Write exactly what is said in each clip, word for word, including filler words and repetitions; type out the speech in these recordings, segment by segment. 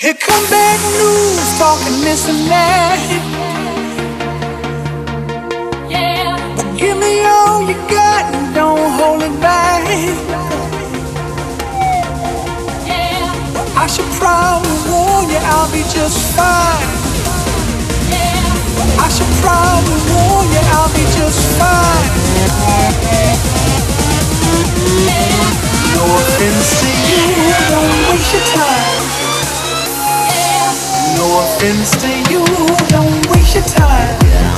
Here come bad news, talking this and that. Yeah. But give me all you got and don't hold it back. Yeah. I should probably warn you, I'll be just fine. Yeah. I should probably warn you, I'll be just fine. Yeah. No offense to you, don't waste your time. No offense to you, don't waste your time.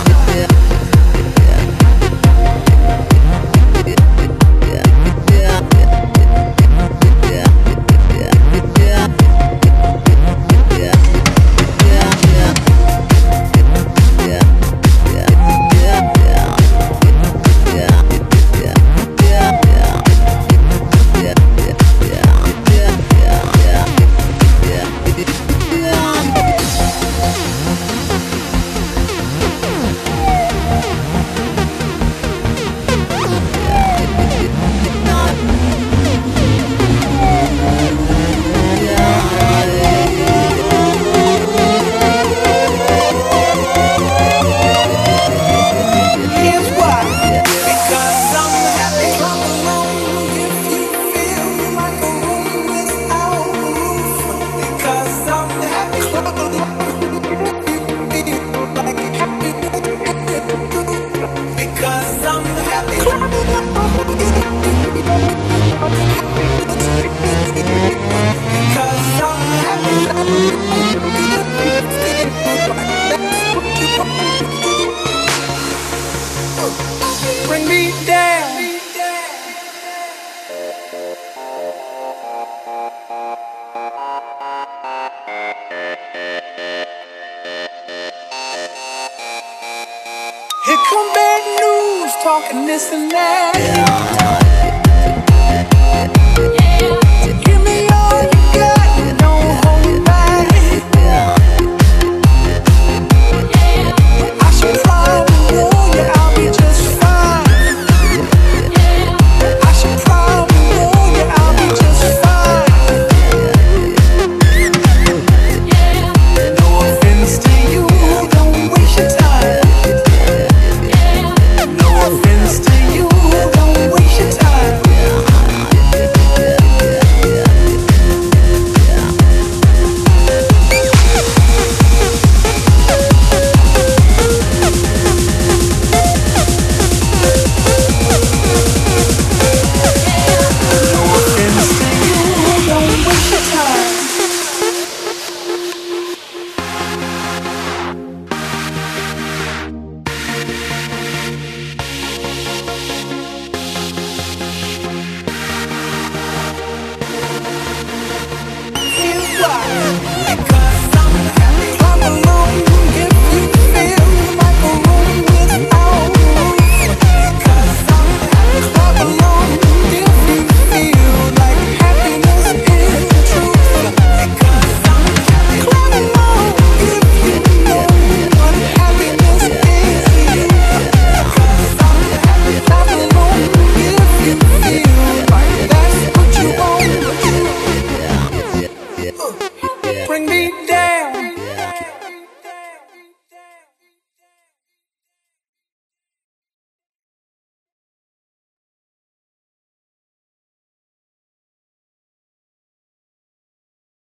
Bring me down. Here come bad news, talking this and that.